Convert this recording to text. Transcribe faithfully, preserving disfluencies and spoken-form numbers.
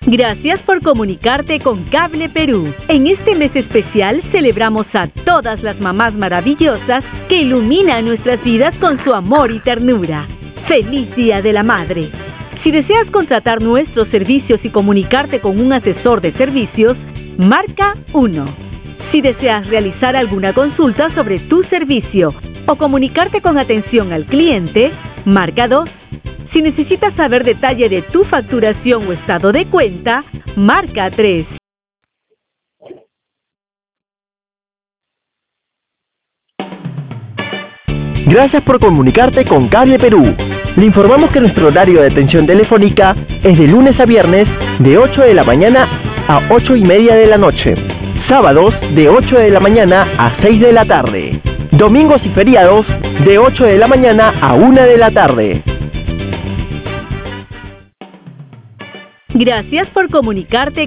Gracias por comunicarte con Cable Perú. En este mes especial celebramos a todas las mamás maravillosas que iluminan nuestras vidas con su amor y ternura. ¡Feliz Día de la Madre! Si deseas contratar nuestros servicios y comunicarte con un asesor de servicios, marca uno. Si deseas realizar alguna consulta sobre tu servicio o comunicarte con atención al cliente, marca dos. Si necesitas saber detalle de tu facturación o estado de cuenta, marca tres. Gracias por comunicarte con Cable Perú. Le informamos que nuestro horario de atención telefónica es de lunes a viernes de ocho de la mañana a ocho y media de la noche. Sábados de ocho de la mañana a seis de la tarde. Domingos y feriados de ocho de la mañana a una de la tarde. Gracias por comunicarte